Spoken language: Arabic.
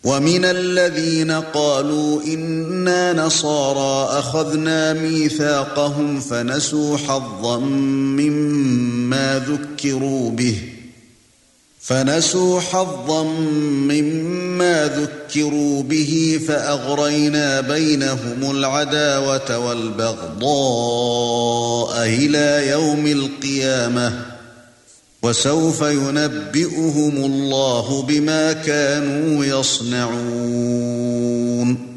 وَمِنَ الَّذِينَ قَالُوا إِنَّا نَصَارَى أَخَذْنَا مِيثَاقَهُمْ فَنَسُوا حَظًّا مِّمَّا ذُكِّرُوا بِهِ فَأَغْرَيْنَا بَيْنَهُمُ الْعَدَاوَةَ وَالْبَغْضَاءَ إِلَى يَوْمِ الْقِيَامَةِ ۚ وَسَوْفَ يُنَبِّئُهُمُ اللَّهُ بِمَا كَانُوا يَصْنَعُونَ